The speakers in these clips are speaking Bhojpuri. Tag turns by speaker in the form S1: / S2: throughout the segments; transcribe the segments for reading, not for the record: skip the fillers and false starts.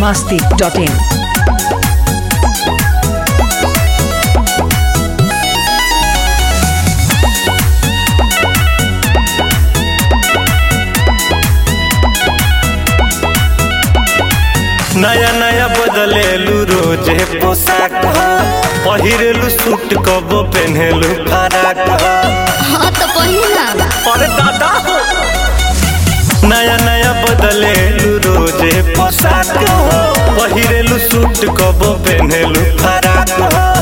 S1: biharmasti.in
S2: नया नया बदलेलू रोजे पोशाक पहिरेलू सूट कबो पहनेलू फराक
S3: हाँ तो पहिला
S2: अरे दादा नया नया बदलेलू रोजे पोशाक पहिरेलू सूट कबो पहनेलू फराक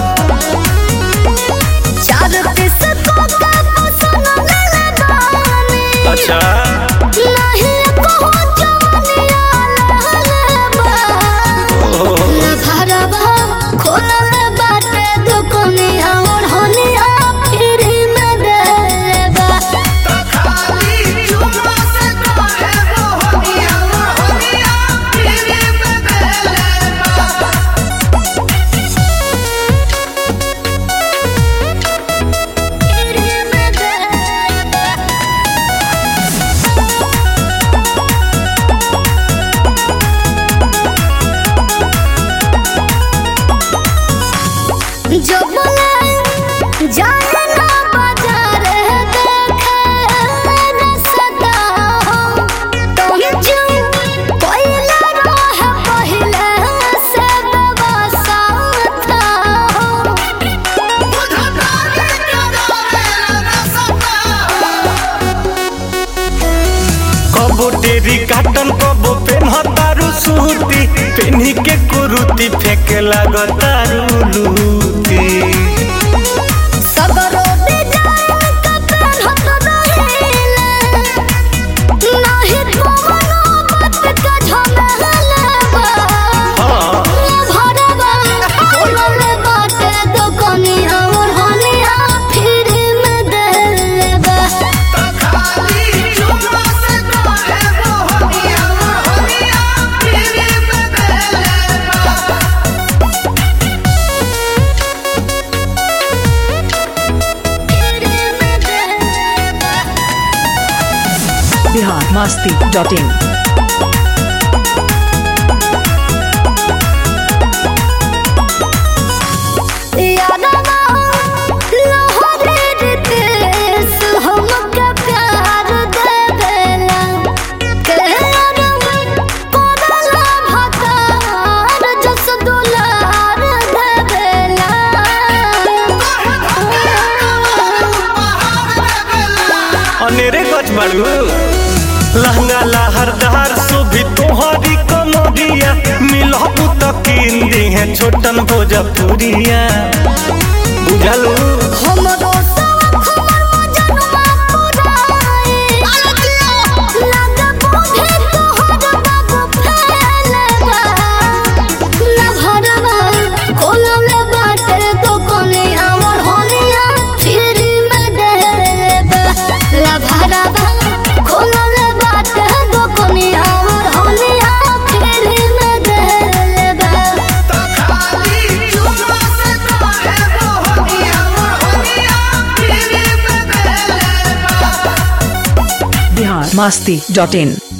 S3: चार पीस को का पसंद ले बानी
S2: अच्छा
S3: नहीं कहो जवानिया लहलबा ना भरबा खोलल बाटे दुकनिया और होनिया फिर में देबा
S4: खाली चुम्मा से करे मोहनिया मोहनिया फिर में देलेबा
S3: फिर में देबा जो बोले जाने ना बाजार देखे न सदा हो तुम जो पहले रहे पहले से व्यवस्था था हो
S4: बुधकारी करे न सता
S2: कबो टेरी काटन कबो पेन्हतारू सूती पेन्ही के कुरुती फेंके लागतारू लूती
S3: सगरो डिजाइन का पहनत रहिले नहीं कोनो बात का झमेला
S2: हाँ
S3: भरबा खोलल बाटे दुकनिया और होनिया फिर में देबा
S4: खाली चुम्मा से करे मोहनिया मोहनिया फिर में देलेबा
S3: फिर में देबा
S1: biharmasti.in
S3: यादवा लहरे रितेश हमके प्यार देवेला केरम कोदला भतार जस दुलार देवेला
S2: अनेरे गच बाड़ू लहंगा लहरदार सोभी तोहरी कमरिया मिलहु तो कीन दी है छोटन भोजपुरिया बुझलू
S3: हमरो शौक हमर मजनुआ पुराई लग बुझे तोहर बाबू फैलबा ना भरबा खोलल बाटे दुकनिया और होनिया फिर में देबा ला भरबा खोलल बाटे दुकनिया और होनिया फिर में देबा
S4: खाली चुम्मा से करे मोहनिया मोहनिया फिर में देलेबा
S1: biharmasti.in